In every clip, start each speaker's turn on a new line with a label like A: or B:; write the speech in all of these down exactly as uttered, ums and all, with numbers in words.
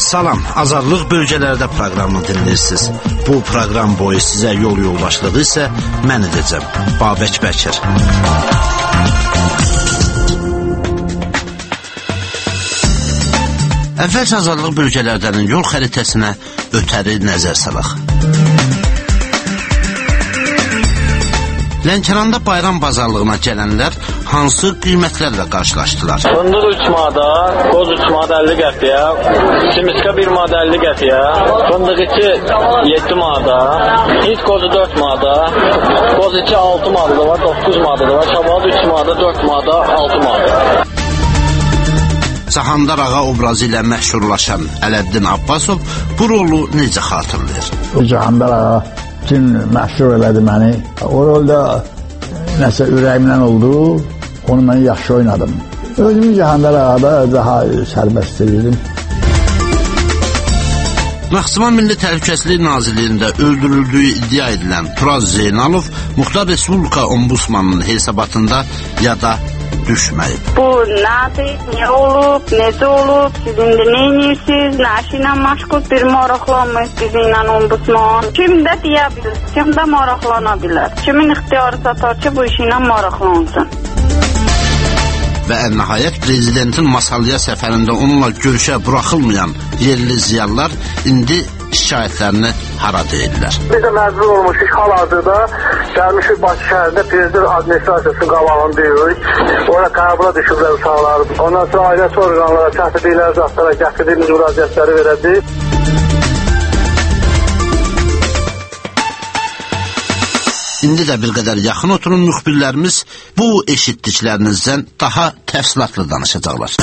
A: Salam, Azadlıq bölgələrdə proqramını dinləyirsiniz. Bu proqram boyu sizə yol yoldaşlığı isə mən edəcəm, Babək Bəkir. Əvvəlcə Azadlıq bölgələrdən yol xəritəsinə ötəri nəzər salaq. Lənkəranda bayram bazarlığına gələnlər hansı qiymətlərlə qarşılaşdılar?
B: Fındıq üç manata, qoz üç manata əlli qəpiyə, simiska bir manata əlli qəpiyə, fındıq iki yeddi manata, hit qozu dörd manata, qoz iki altı manata var, doqquz manata var, şabalı üç manata, dörd manata, altı manata.
A: Cahandar ağa obrazı ilə məşhurlaşan Ələddin Abbasov bu rolu necə xatırlayır?
C: Cahandar ağa bütün məşhur elədi məni. O rolda nəsə ürəyimlə oldu, onu mən yaxşı oynadım. Özümü Cahandar ağada daha sərbəst edirdim.
A: Naxçıvan Milli Təhlükəsizlik Nazirliyində öldürüldüyü iddia edilən Turaz Zeynalov Muxtar Respublika Ombudsmanının hesabatında yada düşməyib.
D: Bu nədir, nə olub, necə olub, siz indi nə edirsiniz, nəşi ilə məşğul bir maraqlanmıyız bizimlə ombudsman. Kim də deyə bilir, kim də maraqlana bilər. Kimin ixtiyarı satar ki, bu işi ilə maraqlansın.
A: Və ən nəhayət prezidentin Masallıya səfərində onunla görüşə buraxılmayan yerli ziyalılar indi şikayətlərini hara deyirlər.
E: Biz də məcbur olmuşuz hal-hazırda gəlmişik Bakı şəhərində prezident administrasiyasının qabağını deyirik. Orada qəbula düşüblər uşaqlar. Ondan sonra ailəsi orqanlara çatdırdıqları zatlara gətirdiyimiz müraciətləri verəcəyik.
A: İndi də bir qədər yaxın oturun müxbirlərimiz bu eşitdiklərinizdən daha təfsilatlı danışacaqlar.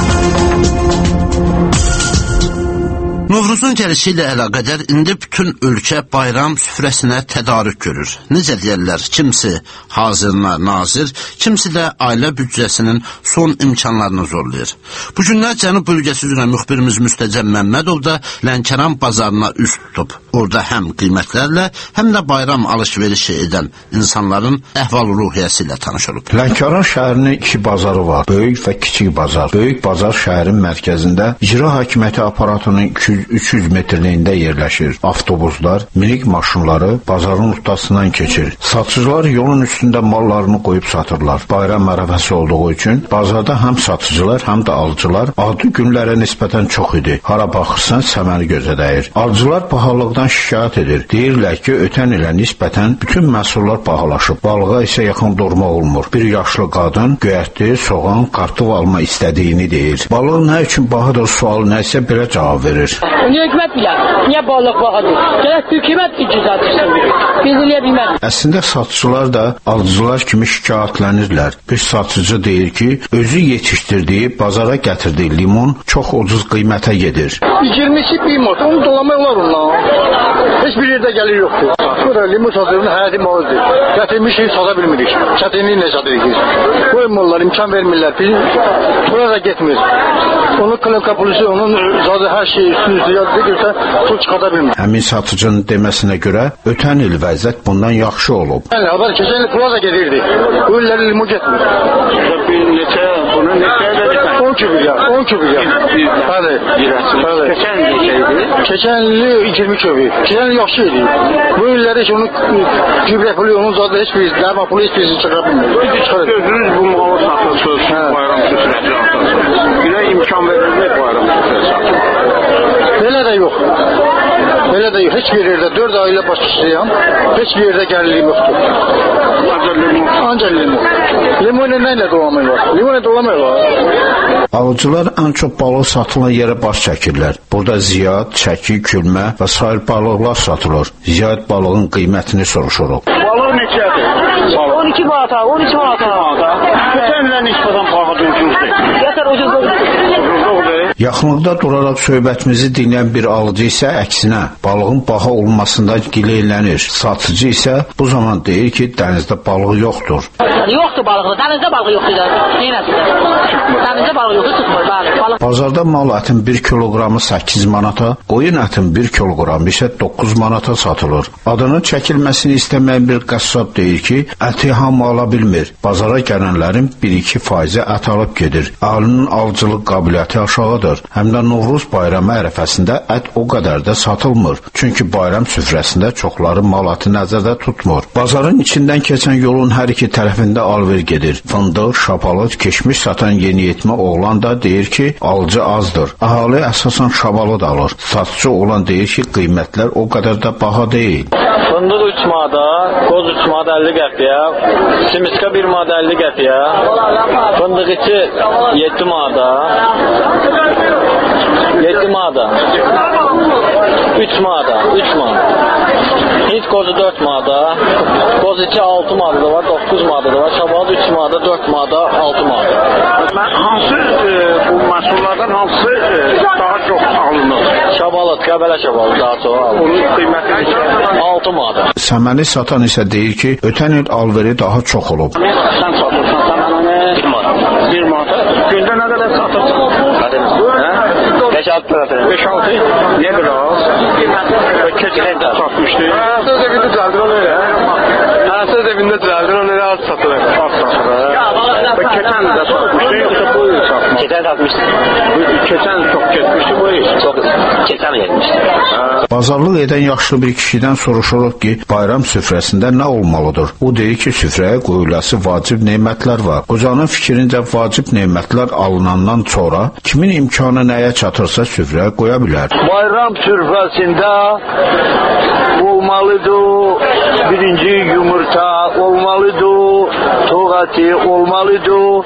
A: Novruzun gəlişi ilə əlaqədar indi bütün ölkə bayram süfrəsinə tədarük görür. Necə deyərlər, kimisi hazırına nazir, kimisi də ailə büdcəsinin son imkanlarını zorlayır. Bu günlər Cənub bölgəsi üzrə müxbirimiz Müstəcəb Məmmədov da Lənkəran bazarına üst tutub. Orada həm qiymətlərlə, həm də bayram alış-verişi edən insanların əhval-ruhiyyəsi ilə tanış olub.
F: Lənkəran şəhərinin iki bazarı var, böyük və kiçik bazar. Böyük bazar şəhərin mərkəzində icra hakimiyyəti aparatının iki yüz üç yüz metrliyində yerləşir. Avtobuslar, minik maşınları bazarın ortasından keçir. Satıcılar yolun üstündə mallarını qoyub satırlar. Bayram ərəfəsi olduğu üçün bazarda həm satıcılar, həm də alıcılar adi günlərə nisbətən çox idi. Hara baxırsan səməni gözə dəyir. Alıcılar pahalılıqdan şikayət edir. Deyirlər ki, ötən ilə nisbətən bütün məhsullar bahalaşıb. Balığa isə yaxın durma olmur. Bir yaşlı qadın göyərti, soğan, kartov alma istədiyini deyir. Balıq nə üçün bahadır sualı nə isə belə cavab verir.
G: Niyə hükümət bilər? Niyə balıq bahadır? Gələk hükümət icazat istəmir. Biz eləyə bilmərik.
F: Əslində satıcılar da alıcılar kimi şikayətlənirlər. Bir satıcı deyir ki, özü yetişdirdiyi, bazara gətirdiyi limon çox ucuz qiymətə gedir.
E: iyirmisi bir mot, onu dolamaq olar ondan. Heç bir yerdə gəlir yoxdur. Burada limon satırının həyəti malıdır. Gətirmişik, sata bilmirik. Çətinliyi nə satırıq? Qoymurlar, imkan vermirlər. Biz buraya da getmir. Onun klinka polisi, onun zaten hər şey üstünüzdə yazdıqsa, pul çıxada bilmir.
F: Həmin satıcının deməsinə görə ötən il vəziyyət bundan yaxşı olub.
E: Yəni, haber keçən il plaza gedirdi. Bu illəri limon getmir. Neçə, bunu neçə edirsən? on kübük ya, on kübük ya. Bəli, bəli. Keçən il neçəydi? Keçən il iyirmi kübük. Keçən il yaxşı idi. Bu illəri heç onun gübrə pulu, onun zaten heç bir dərma pulu heç birisi çıxa bilmir.
H: Gözünüz bu malı satırsınız, bayram süsrəsi altırsınız. Günə imkan verilmək bayram süsrəsi altırsınız.
E: Belə də yox. Belə də yox. Heç bir yerdə dörd ailə baş tutuyam. Heç bir yerdə gəlirliyim yoxdur.
H: Ancaq limon.
E: Ancaq limon. Limonu nə ilə dolamaq var? Limonu dolamaq var.
F: Alıcılar ən çox balıq satılan yerə baş çəkirlər. Burada ziyad, çəki, külmə və sair balıqlar satılır. Ziyad balığın qiymətini soruşuruq.
H: Balıq neçədir?
G: on iki manata, on üç manata.
H: Keçən ilə nisbətən bahadır, ucuzdur.
G: Yətər ucuzdur.
F: Yaxınlıqda duraraq söhbətimizi dinləyən bir alıcı isə əksinə balığın baha olmasından gileylənir. Satıcı isə bu zaman deyir ki, dənizdə balıq yoxdur.
G: Yoxdur balıqda, dənizdə balıq yoxdur. Neynəsində? Dənizdə balıq yoxdur, tutmur. Balıq.
F: Bazarda mal ətin bir kiloqramı səkkiz manata, qoyun ətin bir kiloqramı isə doqquz manata satılır. Adının çəkilməsini istəməyən bir qəssab deyir ki, əti hamı ala bilmir. Bazara gələnlərin bir iki faizi ət alıb gedir. Əhlinin alıcılıq qabiliyyəti aşağıdır. pahalıdır. Həm də Novruz bayramı ərəfəsində ət o qədər də satılmır. Çünki bayram süfrəsində çoxları mal atı nəzərdə tutmur. Bazarın içindən keçən yolun hər iki tərəfində alver gedir. Fındıq, şapalıd, keşmiş satan yeniyetmə oğlan da deyir ki, alıcı azdır. Əhali əsasən şabalıd alır. Satıcı olan deyir ki, qiymətlər o qədər də baha deyil.
B: Fındıq üç manata, qoz üç manat əlli qəpiyə, simiska bir manat əlli qəpiyə, fındıq içi yeddi manata, yeddi manata, üç manata, üç manata. Hint qozu dörd manata, qoz içi altı manata da var, doqquz manata da var, şabalıd üç manata, dörd manata, altı manata.
H: Hansı e, bu məhsullardan hansı e, daha çox alınır?
B: Şabalıd, Qəbələ şabalıd daha çox alınır.
H: Onun qiyməti
B: altı manata.
F: Səməni satan isə deyir ki, ötən il alveri daha çox olub.
H: Sən satırsan səmənini bir manata. Bir manata. Gündə nə qədər satırsan?
B: beş altı lira.
H: beş altı. Niyə biraz?
B: Keçən də
H: satmışdı.
E: Söz evində düzəldir onu elə. Hə, söz evində düzəldir onu elə az satılır.
H: Az satılır. Və keçən də satmışdı, yoxsa bu il satmışdı?
B: Keçən satmışdı.
H: Keçən çox getmişdi, bu il.
B: Çox keçən getmişdi.
F: Bazarlıq edən yaşlı bir kişidən soruşuruq ki, bayram süfrəsində nə olmalıdır? O deyir ki, süfrəyə qoyulası vacib nemətlər var. Qocanın fikrincə vacib nemətlər alınandan sonra kimin imkanı nəyə çatırsa süfrəyə qoya bilər.
E: Bayram süfrəsində olmalıdır birinci yumurta, olmalıdır toğ əti, olmalıdır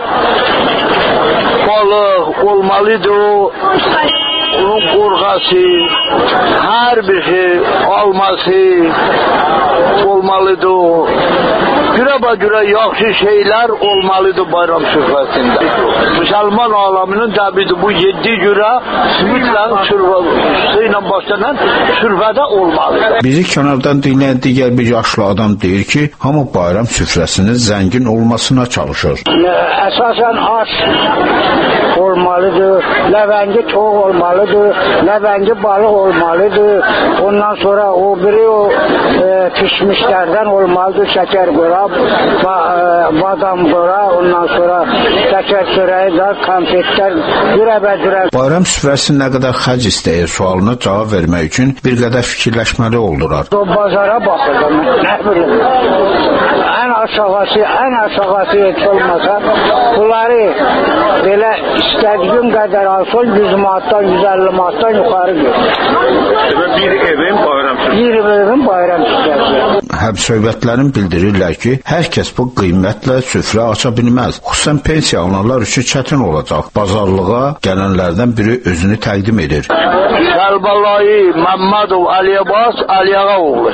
E: balıq, olmalıdır onun qorğası, hər bir şey alması olmalıdır. Güra-ba-güra yaxşı şeylər olmalıdır bayram süfrəsində. Müsəlman alamının təbiidir bu yedi güra mütləq süfrə ilə başlanan süfrədə olmalıdır.
F: Bizi kənardan dinləyən digər bir yaşlı adam deyir ki, hamı bayram süfrəsinin zəngin olmasına çalışır.
I: Əsasən aş olmalıdır, ləvəngi toğ olmalıdır, ləvəngi balıq olmalıdır. Ondan sonra o biri o e, pişmişlərdən olmalıdır, şəkər qora, ba, e, badam qora, ondan sonra şəkər çörəyi də, konfetlər, cürə-bəcürə.
F: Bayram süfrəsi nə qədər xərc istəyir sualına cavab vermək üçün bir qədər fikirləşməli oldular.
I: O bazara baxırdım, nə bilim, ən aşağısı, ən aşağısı heç olmasa, bunları belə istədiyim qədər alsın, yüz manatdan, yüz əlli manatdan yuxarı görür.
H: Bir evin bayram süfrəsi.
I: Bir evin bayram süfrəsi.
F: Həmsöhbətlərin bildirirlər ki, hər kəs bu qiymətlə süfrə aça bilməz. Xüsusən pensiya alanlar üçün çətin olacaq. Bazarlığa gələnlərdən biri özünü təqdim edir.
E: Kərbəlayı Məmmədov Əliyabas Əliyağa oğlu.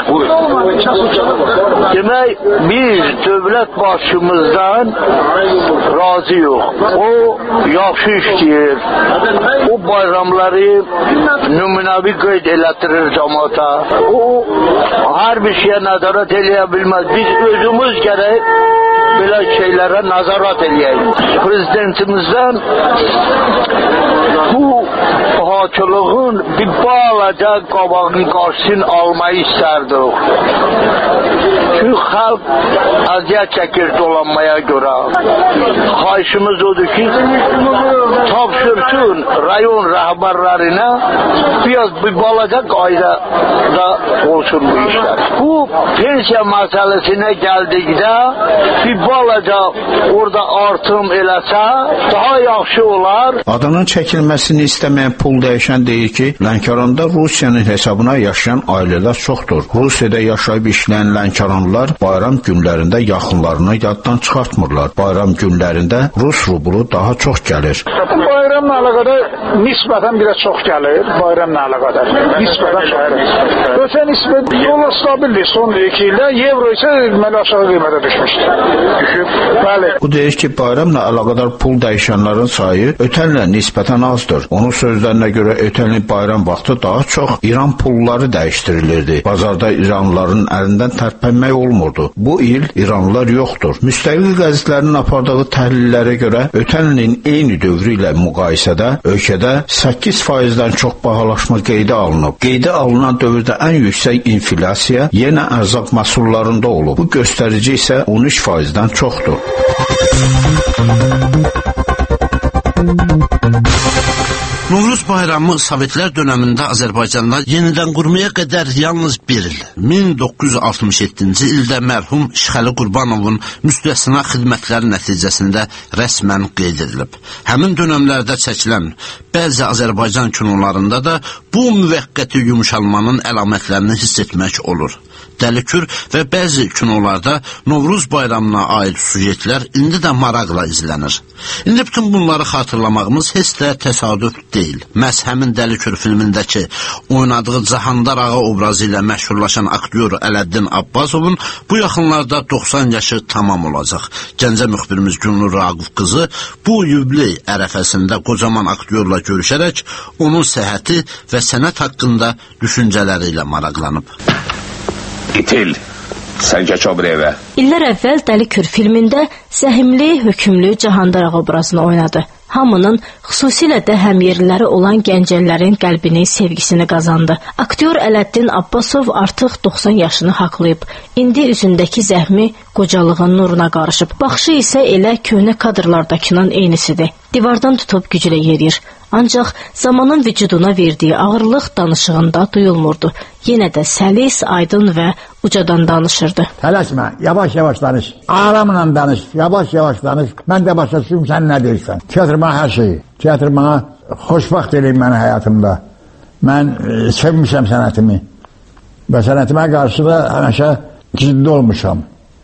E: Demək, biz dövlət başımızdan razı yox. O yaxşı işləyir. O bayramları nümunəvi qeyd elətdirir cəmaata. O hər bir şeyə nəzarət eləyə bilməz. Biz özümüz gərək belə şeylərə nəzarət eləyək. Prezidentimizdən bu hakılığın bir balaca qabağını qarşısını almayı istərdik. Çünki xalq əziyyət çəkir dolanmaya görə. Xahişimiz odur ki, tapşırsın rayon rəhbərlərinə biraz bir balaca qaydada olsun bu işlər. Bu pensiya məsələsinə gəldikdə bir balaca orada artım eləsə daha yaxşı olar.
F: Adının çəkilməsini istəməyən pul dəyişən deyir ki, Lənkəranda Rusiyanın hesabına yaşayan ailələr çoxdur. Rusiyada yaşayıb işləyən Lənkəranlılar bayram günlərində yaxınlarını yaddan çıxartmırlar. Bayram günlərində Rus rublu daha çox gəlir.
E: Bayramla əlaqədar nisbətən biraz çox gəlir. Bayramla əlaqədar nisbətən çox gəlir. Ötən nisbət yola stabildir son iki ildə. Evro isə deməli aşağı qiymətə düşmüşdür. Düşüb. Bəli.
F: O deyir ki, bayramla əlaqədar pul dəyişənlərin sayı ötənlə nisbətən azdır. Onun sözlərinə görə ötən il bayram vaxtı daha çox İran pulları dəyişdirilirdi. Bazarda İranlıların əlindən tərpənmək olmurdu. Bu il İranlılar yoxdur. Müstəqil qəzetlərinin apardığı təhlillərə görə ötən ilin eyni dövrü ilə müqayisədə ölkədə səkkiz faizdən çox bahalaşma qeydə alınıb. Qeydə alınan dövrdə ən yüksək inflyasiya yenə ərzaq məhsullarında olub. Bu göstərici isə on üç faizdən çoxdur.
A: bayramı Sovetlər dönəmində Azərbaycanda yenidən qurmaya qədər yalnız bir il, min doqquz yüz altmış yeddinci ildə mərhum Şıxəli Qurbanovun müstəsna xidmətləri nəticəsində rəsmən qeyd edilib. Həmin dönəmlərdə çəkilən bəzi Azərbaycan kinolarında da bu müvəqqəti yumuşalmanın əlamətlərini hiss etmək olur. Dəlikür və bəzi kinolarda Novruz bayramına aid sujetlər indi də maraqla izlənir. İndi bütün bunları xatırlamağımız heç də təsadüf deyil. Məhz həmin Dəlikür filmindəki oynadığı Cahandar ağa obrazı ilə məşhurlaşan aktyor Ələddin Abbasovun bu yaxınlarda doxsan yaşı tamam olacaq. Gəncə müxbirimiz Günlür Raquf qızı bu yubiley ərəfəsində qocaman aktyorla görüşərək onun səhhəti və sənət haqqında düşüncələri ilə maraqlanıb.
J: İtil, sən gəç o bir evə.
K: İllər əvvəl Dəlikür filmində zəhimli, hökümlü Cahandar ağa obrazını oynadı. Hamının, xüsusilə də həmyerliləri olan gəncələrin qəlbini, sevgisini qazandı. Aktyor Ələddin Abbasov artıq doxsan yaşını haqlayıb. İndi üzündəki zəhmi qocalığın nuruna qarışıb. Baxışı isə elə köhnə kadrlardakının eynisidir. Divardan tutub güclə yeriyir. Ancaq zamanın vücuduna verdiyi ağırlıq danışığında duyulmurdu. Yenə də səlis, aydın və ucadan danışırdı.
C: Tələsmə, yavaş-yavaş danış. Aramla danış, yavaş-yavaş danış. Mən də başa düşüm, sən nə deyirsən. Teatr mənə hər şeyi. Teatr mənə xoşbaxt eləyim mənə həyatımda. Mən e, sevmişəm sənətimi. Və sənətimə qarşı da həməşə ciddi olmuşam.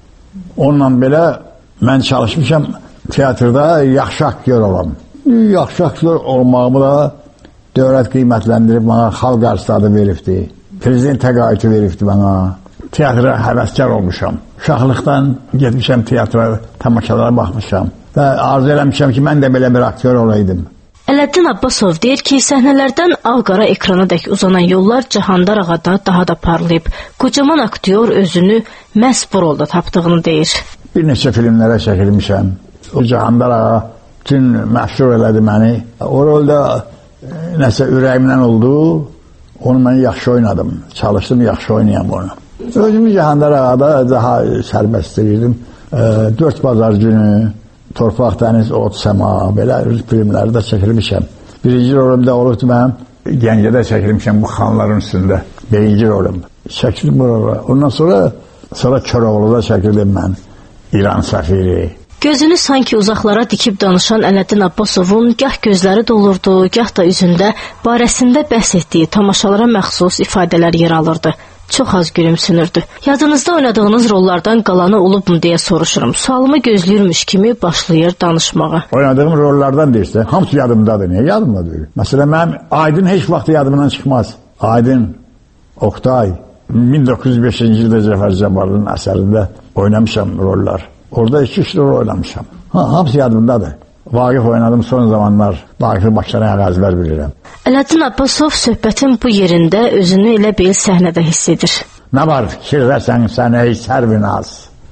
C: Onunla belə mən çalışmışam teatrda yaxşı aktyor olam. Yaxşı aktyor olmağımı da dövlət qiymətləndirib mənə xalq arası adı veribdi. Prezident təqaüdü veribdi mənə. Teatra həvəskar olmuşam. Uşaqlıqdan getmişəm teatra, tamaşalara baxmışam. Və arzu eləmişəm ki, mən də belə bir aktyor olaydım.
K: Ələddin Abbasov deyir ki, səhnələrdən ağ-qara ekrana dək uzanan yollar Cahandar ağada daha da parlayıb. Qocaman aktyor özünü məhz bu rolda tapdığını deyir.
C: Bir neçə filmlərə çəkilmişəm. O Cahandar ağa bütün məşhur elədi məni. O rolda e, nəsə ürəyimdən oldu. Onu mən yaxşı oynadım. Çalışdım, yaxşı oynayam onu. Özümü Cahandar ağada daha sərbəst edirdim. E, dörd bazar günü Torpaq, dəniz, ot, səma, belə filmlərdə çəkilmişəm. Birinci rolumda olubdu mənim. Gəncədə çəkilmişəm bu xanların üstündə. Birinci rolum. Çəkildim bu rola. Ondan sonra, sonra Köroğlu'da çəkildim mən. İran səfiri.
K: Gözünü sanki uzaqlara dikib danışan Ələddin Abbasovun gah gözləri dolurdu, gah da üzündə barəsində bəhs etdiyi tamaşalara məxsus ifadələr yer alırdı. Çox az gülümsünürdü. Yadınızda oynadığınız rollardan qalanı olubmu deyə soruşurum. Sualımı gözləyirmiş kimi başlayır danışmağa.
C: Oynadığım rollardan deyirsə, hamısı yadımdadır. Niyə yadımda deyil? Məsələn, mənim Aydın heç vaxt yadımdan çıxmaz. Aydın, Oktay, min doqquz yüz beşinci ildə Cəfər Cabbarlının əsərində oynamışam rollar. Orada iki üç rol oynamışam. Ha, hamısı yadımdadır. Vaqif oynadım son zamanlar. Vaqif'i başlayan əğazilər bilirəm.
K: Ələddin Abbasov söhbətin bu yerində özünü elə bil səhnədə hiss edir.
C: Nə var fikirləsən sən ey sərvinaz?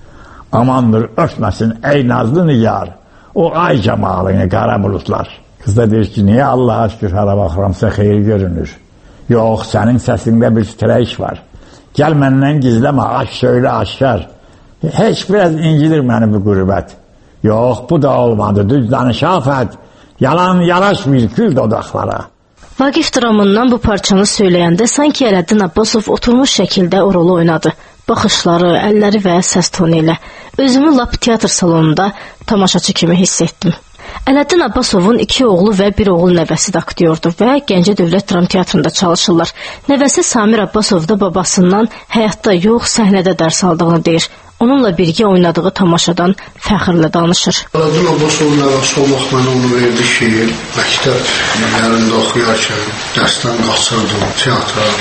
C: Amandır örtməsin ey nazlı nigar. O ay camalını qara bulutlar. Qız da deyir ki, niyə Allaha şükür hara baxıramsa xeyir görünür. Yox, sənin səsində bir titrəyiş var. Gəl məndən gizləmə, aş söylə aşkar. Heç biraz incidir məni bu qürbət. Yox, bu da olmadı, düz danış afət. Yalan yaraşmır gül dodaqlara.
K: Vaqif dramından bu parçanı söyləyəndə sanki Ələddin Abbasov oturmuş şəkildə o rolu oynadı. Baxışları, əlləri və səs tonu ilə. Özümü lap teatr salonunda tamaşaçı kimi hiss etdim. Ələddin Abbasovun iki oğlu və bir oğul nəvəsi də aktyordur və Gəncə Dövlət Dram Teatrında çalışırlar. Nəvəsi Samir Abbasov da babasından həyatda yox, səhnədə dərs aldığını deyir. Onunla birgə oynadığı tamaşadan fəxrlə danışır.
L: Ələddin Abbasovun nəvəsi olmaq mənə onu verdi ki, məktəb yerində oxuyarkən dərsdən qaçırdım, teatra,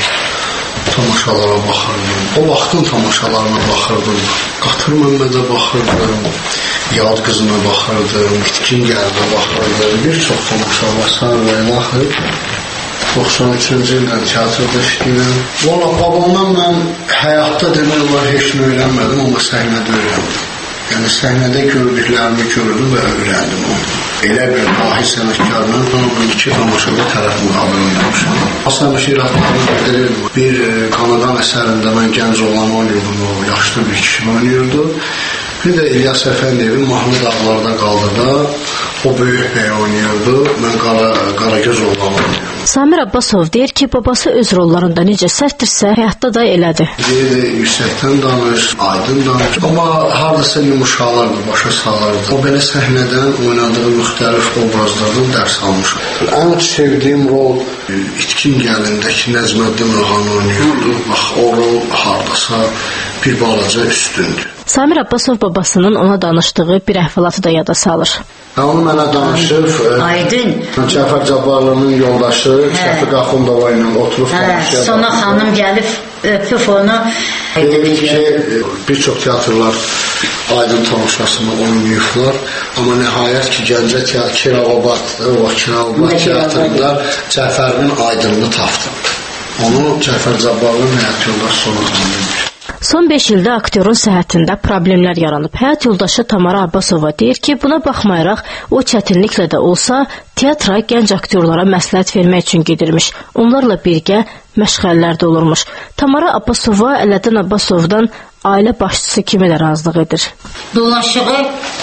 L: tamaşalara baxırdım. O vaxtın tamaşalarına baxırdım. Qatır Məmmədə baxırdım, Yad qızına baxırdım, İtkin gəldə baxırdım. Bir çox tamaşa var və ilaxır. doxsan üçüncü ildən teatrda işləyirəm. Valla babamdan mən həyatda demək olar heç nə öyrənmədim, amma səhnədə öyrəndim. Yəni səhnədə gördüklərimi gördüm və öyrəndim onu. Elə bir dahi sənətkarla tanıdım iki tamaşada tərəf müqabili oynamışam. Aslan Bəşir Rəhmanın bildirirdim. Bir Qanadan əsərində mən gənc olan oynuyordum, o yaşlı bir kişi oynuyurdu. Bir də İlyas Əfəndiyevin Mahnı Dağlarda Qaldıda O böyük bəy oynayırdı, mən qara, Qaragöz oğlan oynayırdım.
K: Samir Abbasov deyir ki, babası öz rollarında necə sərtdirsə, həyatda da elədi.
L: Deyir, yüksəkdən danış, aydın danış, amma hardasa yumuşalardı, başa salardı. O belə səhnədən oynadığı müxtəlif obrazlardan dərs almışam. Ən sevdiyim rol İtkin gəlindəki Nəzməddin Rəhan oynayırdı. Bax, o rol hardasa bir balaca üstündür.
K: Samir Abbasov babasının ona danışdığı bir əhvalatı da yada salır.
L: Onu mənə danışır.
M: Aydın.
L: Cəfər Cabbarlının yoldaşı Şəfiq Axundova ilə oturub danışır.
M: Sonra xanım gəlib öpüb onu.
L: Deyir ki, bir çox teatrlar Aydın tamaşasını oynayıblar. Amma nəhayət ki, Gəncə Kirovabad, o Kirovabad teatrında Cəfərin Aydınını tapdı. Onu Cəfər Cabbarlının həyat yoldaşı olaraq tanıyır.
K: Son beş ildə aktyorun səhhətində problemlər yaranıb. Həyat yoldaşı Tamara Abbasova deyir ki, buna baxmayaraq o çətinliklə də olsa teatra gənc aktyorlara məsləhət vermək üçün gedirmiş. Onlarla birgə məşğələlərdə olurmuş. Tamara Abbasova Ələddin Abbasovdan ailə başçısı kimi də razılıq edir.
M: Dolaşığı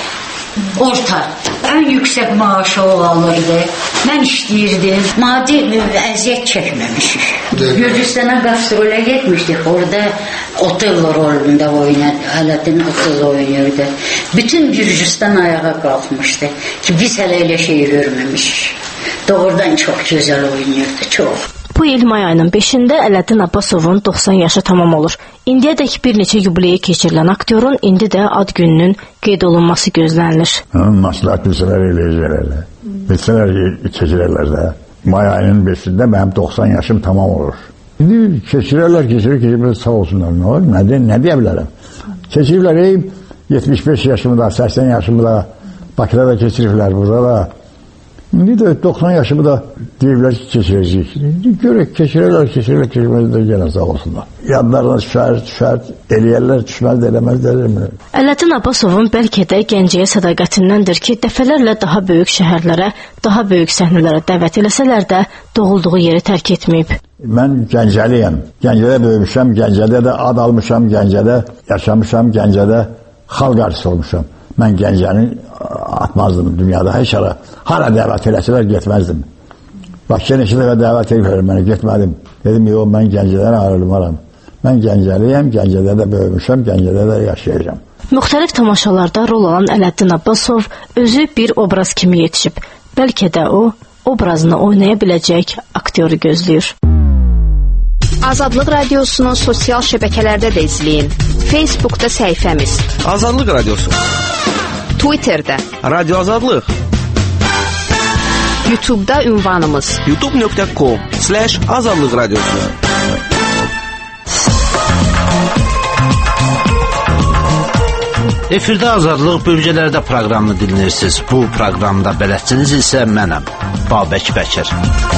M: orta, ən yüksək maaşı o alırdı. Mən işləyirdim. Maddi əziyyət çəkməmişik. Gürcüstana qastrolə getmişdik. Orada Otello rolunda oynadı. Ələddin Otello oynayırdı. Bütün Gürcüstan ayağa qalxmışdı ki, biz hələ elə şey görməmişik. Doğrudan çox gözəl oynayırdı, çox.
K: Bu il may ayının beşində Ələddin Abbasovun doxsan yaşı tamam olur. İndiyədək bir neçə yubileyi keçirilən aktyorun indi də ad gününün qeyd olunması gözlənilir.
C: Masləhət bilsələr eləyəcəklər. Bilsələr keçirərlər də. May ayının beşində mənim doxsan yaşım tamam olur. İndi keçirərlər, keçirir, keçirlər, sağ olsunlar. Nə olur? Nə, nə deyə bilərəm? Keçiriblər, ey, yetmiş beş yaşımı da, səksən yaşımı da Bakıda da keçiriblər, burada da. İndi də doxsan yaşımı da deyiblər ki, keçirəcəyik. Görək, keçirərlər, keçirərlər, keçirməz də yenə sağ olsunlar. Yadlarına düşər, düşər, eləyərlər, düşməz də eləməz də eləmir.
K: Ələddin Abbasovun bəlkə də Gəncəyə sədaqətindəndir ki, dəfələrlə daha böyük şəhərlərə, daha böyük səhnələrə dəvət eləsələr də doğulduğu yeri tərk etməyib.
C: Mən Gəncəliyəm. Gəncədə böyümüşəm, Gəncədə də ad almışam, Gəncədə yaşamışam, Gəncədə xalq artisti olmuşam. Mən Gəncəni atmazdım dünyada, heç ara. Hala dəvət eləsələr getməzdim. Bakıya neçə dəfə dəvət ediblər mənə, getmədim. Dedim, yox, mən Gəncədən ayrılmaram. Mən Gəncəliyəm, Gəncədə də böyümüşəm, Gəncədə də yaşayacağam.
K: Müxtəlif tamaşalarda rol alan Ələddin Abbasov özü bir obraz kimi yetişib. Bəlkə də o, obrazını oynaya biləcək aktyoru gözləyir.
N: Azadlıq Radiosu'nu sosial şəbəkələrdə də izləyin. Facebook'da səhifəmiz
O: Azadlıq Radiosu,
N: Twitter'da
O: Radyo Azadlıq,
N: YouTube'da ünvanımız
O: youtube nöqtə com slash azadlıq radiosu.
A: Efirdə Azadlıq bölgələrdə proqramını dinləyirsiniz. Bu proqramda bələdçiniz isə mənəm, Babək Bəkir.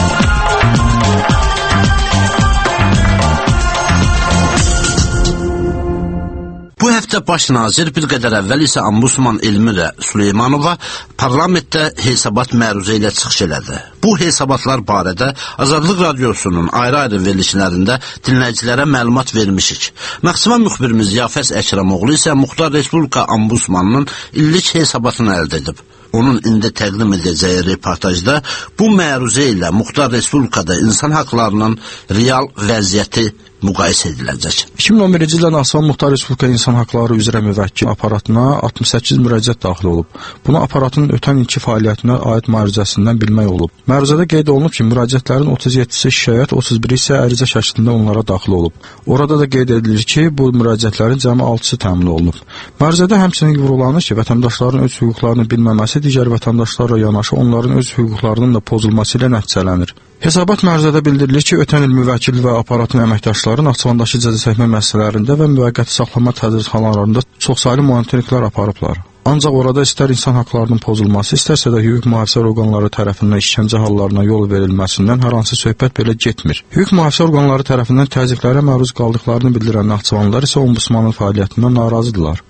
A: Bu həftə baş nazir, bir qədər əvvəl isə Ombudsman Elmira Süleymanova parlamentdə hesabat məruzə ilə çıxış elədi. Bu hesabatlar barədə Azadlıq Radiosunun ayrı-ayrı verilişlərində dinləyicilərə məlumat vermişik. Məxsuma müxbirimiz Yafəz Əkramoğlu isə Muxtar Respublika Ombudsmanının illik hesabatını əldə edib. Onun indi təqdim edəcəyi reportajda bu məruzə ilə Muxtar Respublikada insan haqlarının real vəziyyəti müqayisə ediləcək.
P: iki min on birinci ildən Naxçıvan Muxtar Respublika İnsan Haqları üzrə müvəkkil aparatına altmış səkkiz müraciət daxil olub. Bunu aparatın ötən ilki fəaliyyətinə aid məruzəsindən bilmək olub. Məruzədə qeyd olunub ki, müraciətlərin otuz yeddisi şikayət, otuz biri isə ərizə şəklində onlara daxil olub. Orada da qeyd edilir ki, bu müraciətlərin cəmi altısı təmin olunub. Məruzədə həmçinin vurğulanır ki, vətəndaşların öz hüquqlarını bilməməsi digər vətəndaşlarla yanaşı onların öz hüquqlarının da pozulması ilə nəticələnir. Hesabat məruzədə bildirilir ki, ötən il müvəkkil və aparatın əməkdaşları Naxçıvandakı cəzaçəkmə müəssisələrində və müvəqqəti saxlama tədrisxanalarında çoxsaylı monitorinqlər aparıblar. Ancaq orada istər insan haqlarının pozulması, istərsə də hüquq mühafizə orqanları tərəfindən işgəncə hallarına yol verilməsindən hər hansı söhbət belə getmir. Hüquq mühafizə orqanları tərəfindən təzyiqlərə məruz qaldıqlarını bildirən Naxçıvanlılar isə Ombudsmanın fəaliyyətindən narazıdırlar.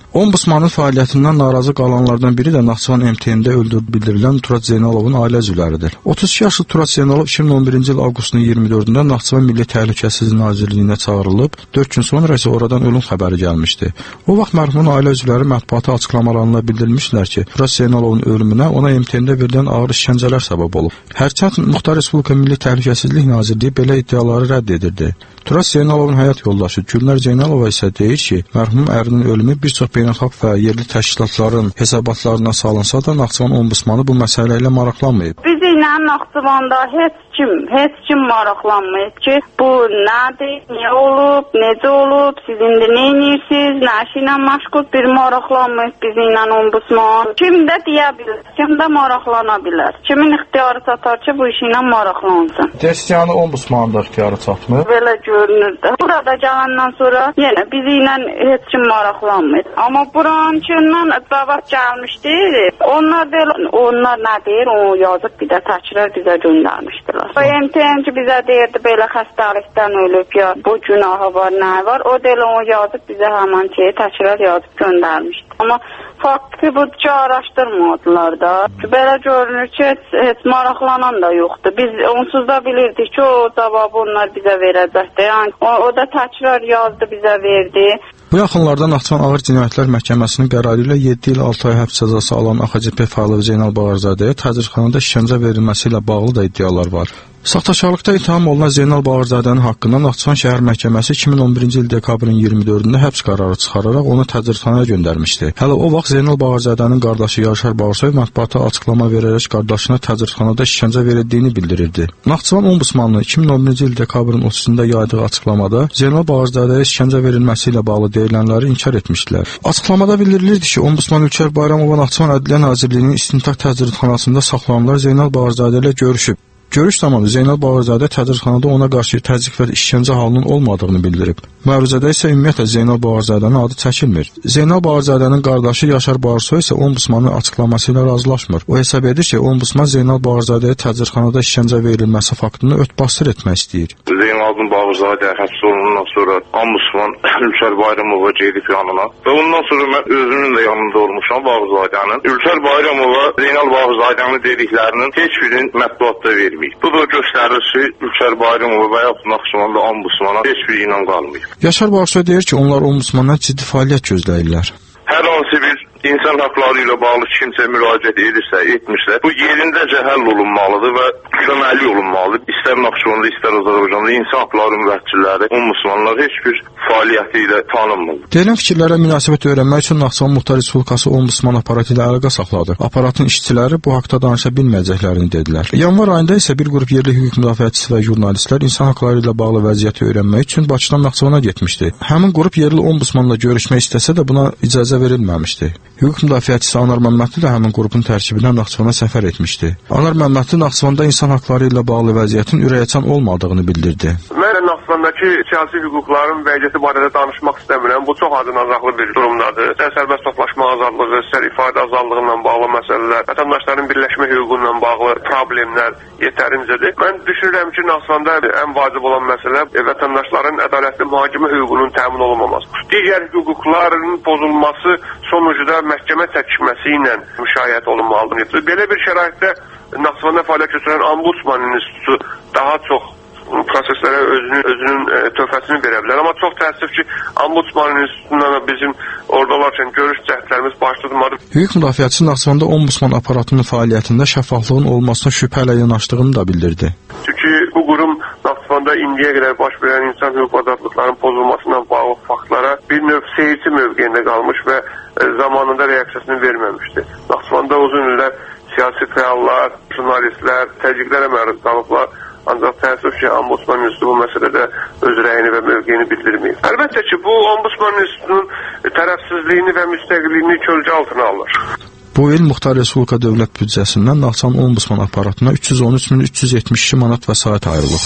P: Ombudsmanın fəaliyyətindən narazı qalanlardan biri də Naxçıvan M T M-də öldürüldü bildirilən Turad Zeynalovun ailə üzvləridir. otuz iki yaşlı Turad Zeynalov iki min on birinci il avqustun iyirmi dördündə Naxçıvan Milli Təhlükəsizlik Nazirliyinə çağırılıb, dörd gün sonra isə oradan ölüm xəbəri gəlmişdi. O vaxt mərhumun ailə üzvləri mətbuata açıqlamalarında bildirmişdilər ki, Turad Zeynalovun ölümünə ona M T M-də verilən ağır işgəncələr səbəb olub. Hərçənd Muxtar Respublika Milli Təhlükəsizlik Nazirliyi belə iddiaları rədd edirdi. Turad Zeynalovun həyat yoldaşı Gülnar Zeynalova isə deyir ki, mərhumun ərinin ölümü bir çox beynəlxalq və yerli təşkilatların hesabatlarına salınsa da Naxçıvan Ombudsmanı bu məsələ ilə maraqlanmayıb.
D: Biz ilə Naxçıvanda heç kim, heç kim maraqlanmayıb ki, bu nədir, niyə olub, necə olub, siz indi nə edirsiniz, nəşi ilə məşğul bir maraqlanmayıb biz ilə Ombudsman. Kim də deyə bilər, kim də maraqlana bilər. Kimin ixtiyarı çatar ki, bu işi ilə maraqlansın.
P: Destiyanı Ombudsmanın da ixtiyarı çatmır.
D: Belə görünürdü. Burada gələndən sonra yenə bizi ilə heç kim maraqlanmır. Amma burançından davat gəlmişdi. Onlar deyil, onlar nə deyir, o yazıb bir də təkrar bizə göndərmişdilər. O M T M ki bizə deyirdi, belə xəstəlikdən ölüb ya, bu günahı var, nə var. O deyil, o yazıb bizə həmən şeyi təkrar yazıb göndərmişdi. Amma faktiki bu ki araşdırmadılar da. Belə görünür ki, heç, heç maraqlanan da yoxdur. Biz onsuz da bilirdik ki, o cavabı onlar bizə verəcəkdir. Yəni, o, o da təkrar yazdı, bizə verdi.
P: Bu yaxınlarda Naxçıvan Ağır Cinayətlər Məhkəməsinin qərarı ilə yeddi il altı ay həbs cəzası alan A X C P fəaliyyəti Zeynal Bağırzadəyə təcridxanada işgəncə verilməsi ilə bağlı da iddialar var. Saxtakarlıqda ittiham olunan Zeynal Bağırzadənin haqqında Naxçıvan şəhər məhkəməsi iki min on birinci il dekabrın iyirmi dördündə həbs qərarı çıxararaq onu təcridxanaya göndərmişdi. Hələ o vaxt Zeynal Bağırzadənin qardaşı Yaşar Bağırsoy mətbuata açıqlama verərək qardaşına təcridxanada işgəncə verildiyini bildirirdi. Naxçıvan Ombudsmanı iki min on birinci il dekabrın otuzunda yaydığı açıqlamada Zeynal Bağırzadəyə işgəncə verilməsi ilə bağlı deyilənləri inkar etmişdilər. Açıqlamada bildirilirdi ki, Ombudsman Ülker Bayramova Naxçıvan Ədliyyə Nazirliyinin istintaq təcridxanasında saxlanılan Zeynal Bağırzadə ilə görüşüb. Görüş zamanı Zeynal Bağırzadə təcridxanada ona qarşı təzyiq və işgəncə halının olmadığını bildirib. Məruzədə isə ümumiyyətlə Zeynal Bağırzadənin adı çəkilmir. Zeynal Bağırzadənin qardaşı Yaşar Bağırsoy isə Ombudsmanın açıqlaması ilə razılaşmır. O hesab edir ki, Ombudsman Zeynal Bağırzadəyə təcridxanada işgəncə verilməsi faktını ört-basdır etmək istəyir.
H: Zeynal Bağırzadə həbs olunandan sonra Ombudsman Ülker Bayramova gedib yanına və ondan sonra mən özümün də yanında olmuşam Bağırzadənin. Ülker Bayramova Zeynal Bağırzadənin dediklərinin heç birini mətbuatda vermir. Bu da göstərir ki, Ülker Bayramova və yaxud Naxçıvanda Ombudsmana heç bir inan qalmayıb.
P: Yaşar Bağırsoy deyir ki, onlar Ombudsmandan ciddi fəaliyyət gözləyirlər.
H: Hər hansı bir insan haqları ilə bağlı kimsə müraciət edirsə, etmirsə, bu yerindəcə həll olunmalıdır və köməkli olunmalıdır. İstər Naxçıvanda, istər Azərbaycanda insan haqları müvəkkilləri, ombudsmanlar heç bir fəaliyyəti ilə tanınmır.
P: Deyilən fikirlərə münasibət öyrənmək üçün Naxçıvan Muxtar Respublikası Ombudsman aparatı ilə əlaqə saxladı. Aparatın işçiləri bu haqda danışa bilməyəcəklərini dedilər. Yanvar ayında isə bir qrup yerli hüquq müdafiəçisi və jurnalistlər insan haqları ilə bağlı vəziyyəti öyrənmək üçün Bakıdan Naxçıvana getmişdi. Həmin qrup yerli ombudsmanla görüşmək istəsə də buna icazə verilməmişdi. Hüquq müdafiəçisi Anar Məmmədli də həmin qrupun tərkibinə Naxçıvana səfər etmişdi. Anar Məmmədli Naxçıvanda insan haqları ilə bağlı vəziyyətin ürəkaçan olmadığını bildirdi.
H: Mən Naxçıvandakı siyasi hüquqların vəziyyəti barədə danışmaq istəmirəm. Bu çox acınacaqlı bir durumdadır. İstər sərbəst toplaşma azadlığı, istər ifadə azadlığı ilə bağlı məsələlər, vətəndaşların birləşmə hüququ ilə bağlı problemlər yetərincədir. Mən düşünürəm ki, Naxçıvanda ən vacib olan məsələ vətəndaşların ədalətli mühakimə hüququnun təmin olunmaması. Digər hüquqların pozulması sonucunda məhkəmə çəkişməsi ilə müşahidə olunmalıdır. Belə bir şəraitdə Naxçıvanda fəaliyyət göstərən Ombudsman institutu daha çox proseslərə özünün, özünün e, töhfəsini verə bilər. Amma çox təəssüf ki, Ombudsman institutundan bizim oradalarkən görüş cəhdlərimiz baş tutmadı.
P: Hüquq müdafiəçisi Naxçıvanda Ombudsman aparatının fəaliyyətində şəffaflığın olmasına şübhə ilə yanaşdığını da bildirdi.
H: Çünki bu qurum Naxçıvanda indiyə qədər baş verən insan hüquq azadlıqlarının pozulmasına bağlı faktlara bir növ seyirci mövqeyində qalmış və e, zamanında reaksiyasını verməmişdi. Naxçıvanda uzun illər siyasi fəallar, jurnalistlər təzyiqlərə məruz qalıblar. Ancaq təəssüf ki, Ombudsman institutu bu məsələdə öz rəyini və mövqeyini bildirməyib. Əlbəttə ki, bu Ombudsman institutunun tərəfsizliyini və müstəqilliyini kölgə altına alır.
P: Bu il Muxtar Respublika Dövlət büdcəsindən Naxçıvan Ombudsman aparatına üç yüz on üç min üç yüz yetmiş iki manat vəsait ayrılıb.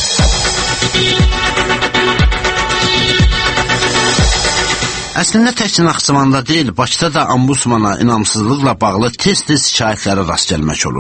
A: Əslində təkcə Naxçıvanda deyil, Bakıda da Ombudsmana inamsızlıqla bağlı tez-tez şikayətlərə rast gəlmək olur.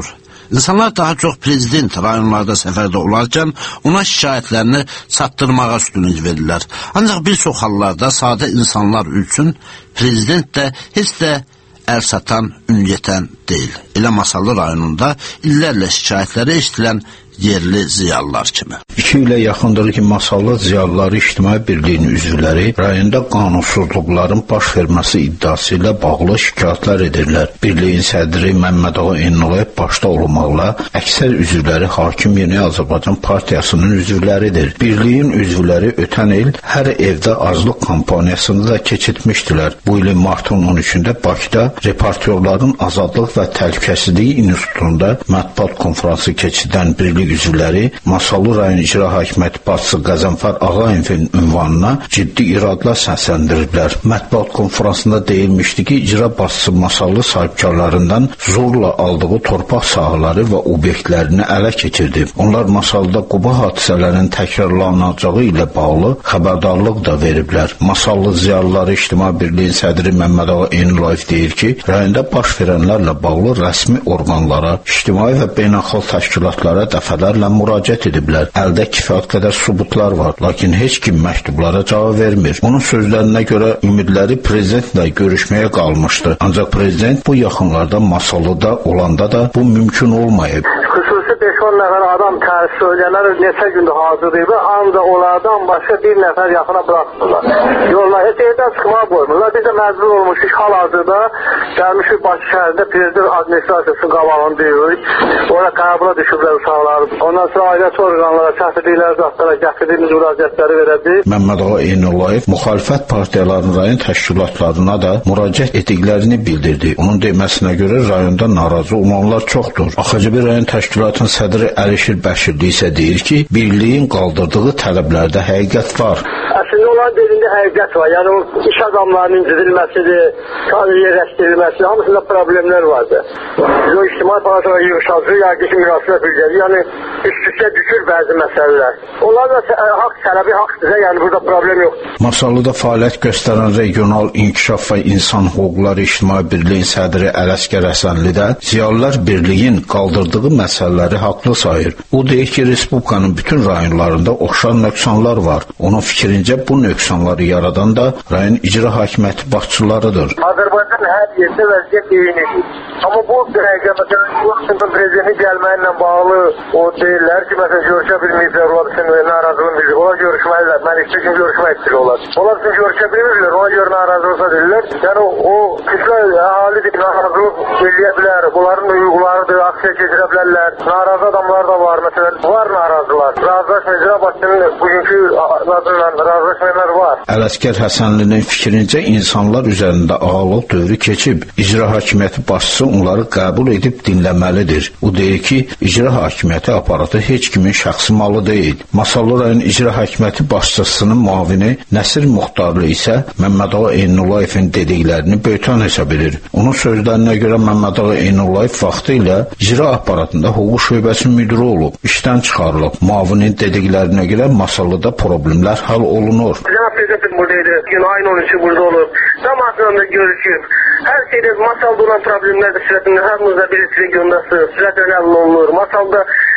A: İnsanlar daha çox prezident rayonlarda səfərdə olarkən ona şikayətlərini çatdırmağa üstünlük verirlər. Ancaq bir çox hallarda sadə insanlar üçün prezident də heç də əl satan, ün yetən deyil. Elə Masallı rayonunda illərlə şikayətləri eşitilən yerli ziyalılar kimi.
F: İki ilə yaxındır ki, Masallı Ziyalıları İctimai Birliyinin üzvləri rayonda qanunsuzluqların baş verməsi iddiası ilə bağlı şikayətlər edirlər. Birliyin sədri Məmmədağa Eynulayev başda olmaqla əksər üzvləri Hakim Yeni Azərbaycan Partiyasının üzvləridir. Birliyin üzvləri ötən il hər evdə azlıq kampaniyasını da keçirtmişdilər. Bu ilin martın on üçündə Bakıda Reportyorların Azadlıq və Təhlükəsizlik İnstitutunda mətbuat konfransı keçirilən Birlik üzvləri Masallı rayon İcra Hakimiyyəti başçısı Qəzənfər Ağayevin ünvanına ciddi iradla səsləndiriblər. Mətbuat konferansında deyilmişdi ki, icra başçısı Masallı sahibkarlarından zorla aldığı torpaq sahələri və obyektlərini ələ keçirdi. Onlar Masallıda Quba hadisələrinin təkrarlanacağı ilə bağlı xəbərdarlıq da veriblər. Masallı Ziyalıları İctimai Birliyin sədri Məmmədağa Eynulayev deyir ki, rayonda baş verənlərlə bağlı rəsmi orqanlara, ictimai və beynəlxalq təşkilatlara dəfələrlə müraciət ediblər. Əldə kifayət qədər sübutlar var, lakin heç kim məktublara cavab vermir. Onun sözlərinə görə ümidləri prezidentlə görüşməyə qalmışdı. Ancaq prezident bu yaxınlarda Masallıda olanda da bu mümkün olmayıb.
E: Xüsusi beş on nəfər adam tərif söyləyənlər neçə gündür hazırdır və ancaq onlardan başqa bir nəfər yaxına bıraxmırlar. Yollar heç evdən çıxmağa qoymurlar. Biz də məcbur olmuşuz hal-hazırda gəlmişik Bakı şəhərində prezident administrasiyasının qabağını deyirik. Orada qəbula düşüblər uşaqlar. Ondan sonra ailəsi orqanlara, çətirdikləri zatlara gətirdiyimiz müraciətləri verəcək.
F: Məmmədağa Eynulayev müxalifət partiyalarının rayon təşkilatlarına da müraciət etdiklərini bildirdi. Onun deməsinə görə rayonda narazı olanlar çoxdur. A X C B rayon təşkilatının sədri Əlişir Bəşirli isə deyir ki, birliyin qaldırdığı tələblərdə həqiqət var.
E: Əslində onların dediyində həqiqət var. Yəni o iş adamlarının incidilməsidir, kadr yerləşdirilməsi, hamısında problemlər vardı. Biz o ictimai palataya yığışacaq, yargı ki, münasibət biləcək. Yəni üst-üstə düşür bəzi məsələlər. Onlar da haqq tələbi haqqdır, yəni burada problem yoxdur.
F: Masallıda fəaliyyət göstərən Regional İnkişaf və İnsan Hüquqları İctimai Birliyin sədri Ələsgər Həsənli də Ziyalılar Birliyin qaldırdığı məsələləri haqlı sayır. O deyir ki, Respublikanın bütün rayonlarında oxşar nöqsanlar var. Onun fikrincə bu nöqsanları yaradan da rayon icra hakimiyyəti başçılarıdır.
E: Azərbaycan hər yerdə vəziyyət eynidir. Amma bu dəqiqə məsələn Washington prezidenti gəlməklə bağlı o deyirlər ki, məsələn görüşə bilməyiblər, onlar üçün narazılıq bildirir. Onlar görüşməlilər, mən heç kim görüşmək istəyir onlar. Onlar üçün görüşə bilmirlər, ona görə narazılıqsa deyirlər. Yəni o kütlə əhalidir, narazılıq eləyə bilər, bunların hüquqlarıdır, aksiya keçirə bilərlər. Narazı adamlar da var, məsələn, var narazılar. Razılaşma icra başçının bugünkü adıyla razılaşmalar var.
F: Ələsgər Həsənlinin fikrincə insanlar üzərində ağalıq dövrü keçib, icra hakimiyyəti başçısı onları qəbul edib dinləməlidir. O deyir ki, icra hakimiyyəti aparatı heç kimin şəxsi malı deyil. Masallı rayon icra hakimiyyəti başçısının müavini Nəsir Muxtarlı isə Məmmədağa Eynullayevin dediklərini böhtan hesab edir. Onun sözlərinə görə Məmmədağa Eynulayev vaxtı ilə icra aparatında hüquq şöbəsinin müdiri olub, işdən çıxarılıb. Müavinin dediklərinə görə Masallıda problemlər həll olunur.
E: Cənab prezidentim buradaydı, gün ayın on üçü burada olub. Zamanında görüşüb. Hər şeydə Masalda olan problemlər də sürətində hamımızda birisi regiondası, sürətlə həll olunur. Masalda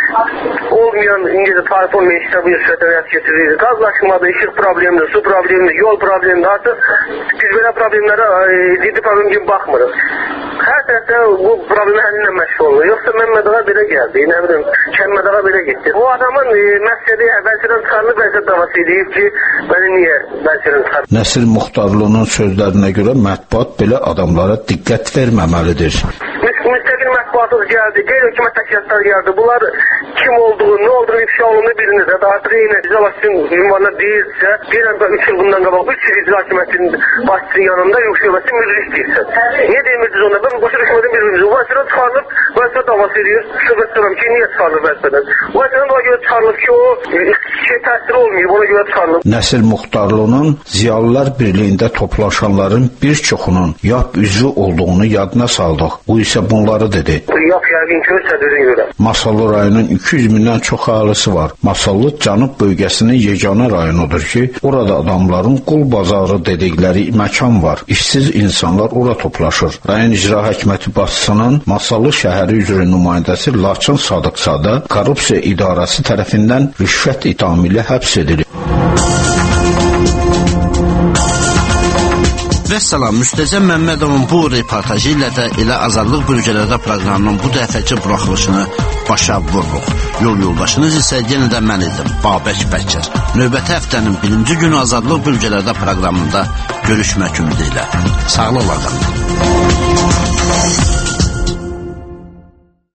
E: olmayan İngilizce telefon meclisine bu sürətlə həyat keçirilir. Qazlaşmada işıq problemidir, su problemidir, yol problemidir. Artıq biz belə problemlərə ciddi problem gibi baxmırıq. Hər tərəfdə bu problemi həllinlə məşğul olunur. Yoxsa Məmmədağa belə gəldi, nə bilim, Kəmmədağa belə getdi. O adamın e, məsələyi əvvəlcədən çıxarılıb vəziyyət davası edib ki, məni niyə vəziyyətdən çıxarılıb?
F: Nəsir Muxtarlının sözlərinə görə mətbuat belə adamlara diqqət verməməlidir.
E: Müstəqil mətbuatımız gəldi, qeyri-hökumət təşkilatları gəldi. Bunlar kim olduğunu, nə olduğunu ifşa olunduğunu bilinir. Artıq yine icra başçının ünvanına deyilsə, bir anda üç yıl bundan qabaq üç yıl icra hakimiyyətinin başçısının yanında hüquq şöbəsi müdür istəyirsən. Niyə deyirsiniz ona? Ben başa düşmədim bir-birimizi. Bu vəzifədən çıxarılıb, vəzifə davası ediyor. Şöbət soram ki, niyə çıxarılıb vəzifədən? Bu vəzifədən ona görə çıxarılıb ki, o şey təsiri olmuyor, ona görə çıxarılıb.
F: Nəsir Muxtarlının Ziyalılar Birliyində toplaşanların bir çoxunun yap üzvü olduğunu yadına saldıq. Bu isə bunları dedi.
Q: Yox, yəqin ki, sədrdən görə.
F: Masallı rayonun iki yüz mindən çox əhalisi var. Masallı Cənub bölgəsinin yeganə rayonudur ki, orada adamların qul bazarı dedikləri məkan var. İşsiz insanlar ora toplaşır. Rayon icra hakimiyyəti başçısının Masallı şəhəri üzrə nümayəndəsi Laçın Sadıqzadə korrupsiya idarəsi tərəfindən rüşvət ithamı ilə həbs edilir.
A: Vəssalam, Müstəzəm Məmmədovun bu reportajı ilə də elə Azadlıq Bölgələrdə proqramının bu dəfəki buraxılışını başa vururuq. Yol yoldaşınız isə yenə də mən idim, Babək Bəkir. Növbəti həftənin birinci günü Azadlıq Bölgələrdə proqramında görüşmək ümidi ilə. Sağlıqla qalın.